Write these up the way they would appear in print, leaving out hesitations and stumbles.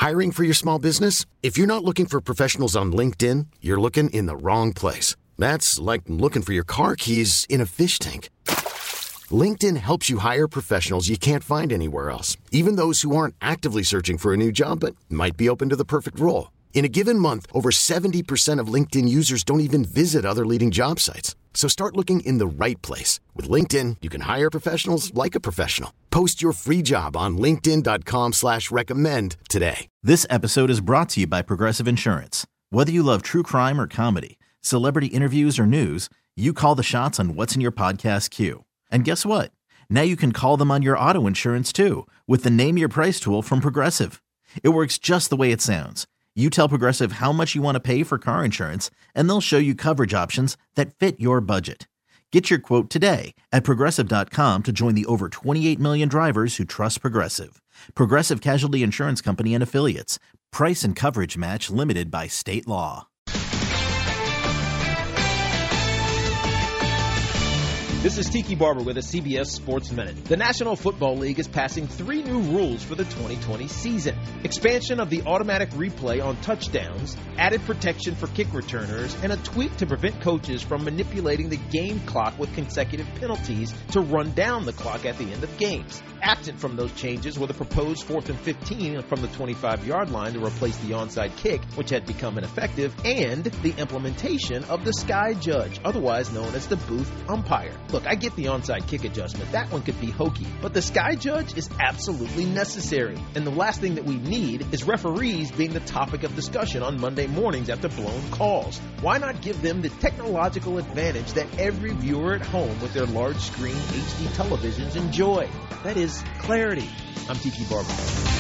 Hiring for your small business? If you're not looking for professionals on LinkedIn, you're looking in the wrong place. That's like looking for your car keys in a fish tank. LinkedIn helps you hire professionals you can't find anywhere else, even those who aren't actively searching for a new job but might be open to the perfect role. In a given month, over 70% of LinkedIn users don't even visit other leading job sites. So start looking in the right place. With LinkedIn, you can hire professionals like a professional. Post your free job on linkedin.com/recommend today. This episode is brought to you by Progressive Insurance. Whether you love true crime or comedy, celebrity interviews or news, you call the shots on what's in your podcast queue. And guess what? Now you can call them on your auto insurance too with the Name Your Price tool from Progressive. It works just the way it sounds. You tell Progressive how much you want to pay for car insurance, and they'll show you coverage options that fit your budget. Get your quote today at Progressive.com to join the over 28 million drivers who trust Progressive. Progressive Casualty Insurance Company and Affiliates. Price and coverage match limited by state law. This is Tiki Barber with a CBS Sports Minute. The National Football League is passing 3 new rules for the 2020 season. Expansion of the automatic replay on touchdowns, added protection for kick returners, and a tweak to prevent coaches from manipulating the game clock with consecutive penalties to run down the clock at the end of games. Absent from those changes were the proposed 4th and 15 from the 25-yard line to replace the onside kick, which had become ineffective, and the implementation of the sky judge, otherwise known as the booth umpire. Look, I get the onside kick adjustment. That one could be hokey. But the sky judge is absolutely necessary. And the last thing that we need is referees being the topic of discussion on Monday mornings after blown calls. Why not give them the technological advantage that every viewer at home with their large screen HD televisions enjoy? That is clarity. I'm Tiki Barber.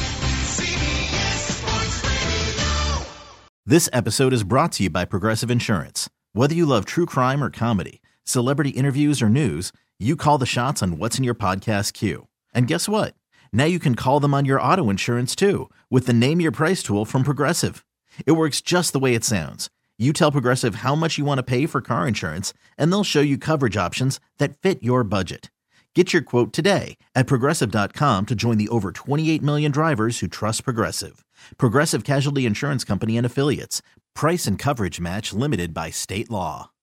This episode is brought to you by Progressive Insurance. Whether you love true crime or comedy, celebrity interviews or news, you call the shots on what's in your podcast queue. And guess what? Now you can call them on your auto insurance too with the Name Your Price tool from Progressive. It works just the way it sounds. You tell Progressive how much you want to pay for car insurance, and they'll show you coverage options that fit your budget. Get your quote today at Progressive.com to join the over 28 million drivers who trust Progressive. Progressive Casualty Insurance Company and Affiliates. Price and coverage match limited by state law.